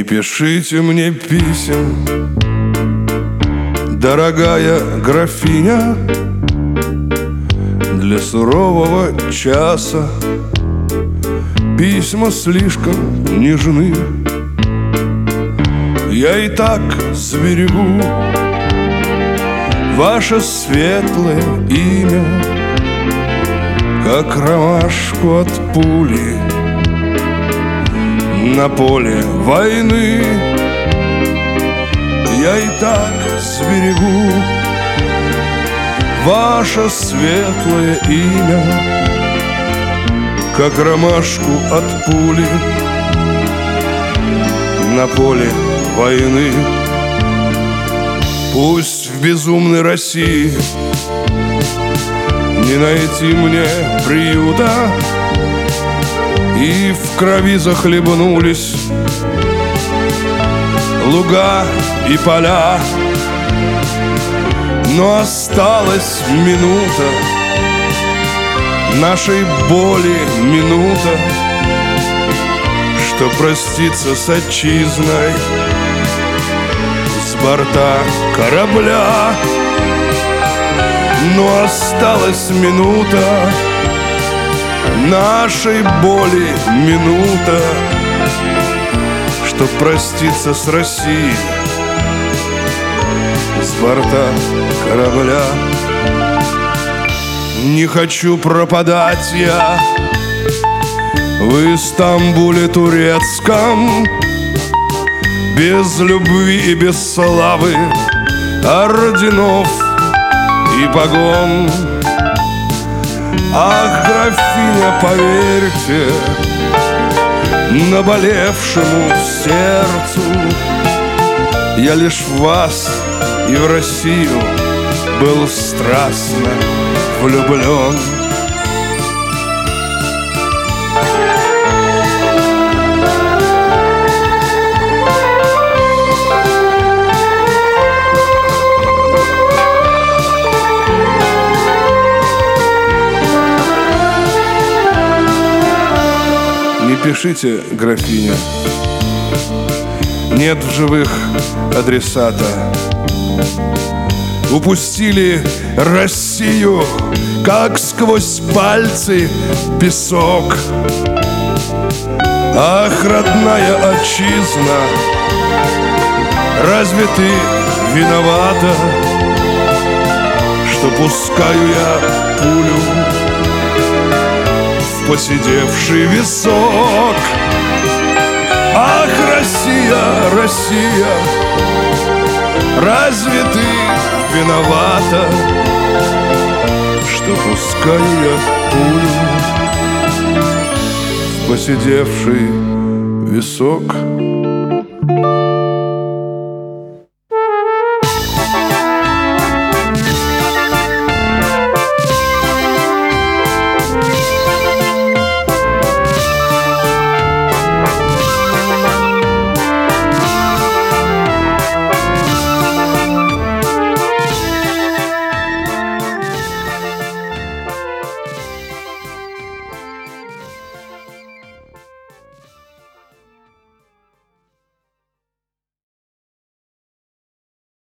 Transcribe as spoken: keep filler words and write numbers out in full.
пишите мне писем, дорогая графиня, для сурового часа письма слишком нежны. Я и так сберегу ваше светлое имя, как ромашку от пули на поле войны. Я и так сберегу ваше светлое имя, как ромашку от пули на поле войны. Пусть в безумной России не найти мне приюта, и в крови захлебнулись луга и поля, но осталась минута нашей боли, минута, что проститься с отчизной с борта корабля. Но осталась минута нашей боли, минута, чтоб проститься с Россией с борта корабля. Не хочу пропадать я в Истамбуле турецком, без любви и без славы, орденов и погон. Ах, графиня, поверьте наболевшему сердцу, я лишь в вас и в Россию был страстно влюблен. Не пишите, графиня, нет в живых адресата. Упустили Россию, как сквозь пальцы песок. Ах, родная отчизна, разве ты виновата, что пускаю я пулю в поседевший висок? Ах, Россия, Россия, разве ты виновата, что пускаю я пулю в поседевший висок?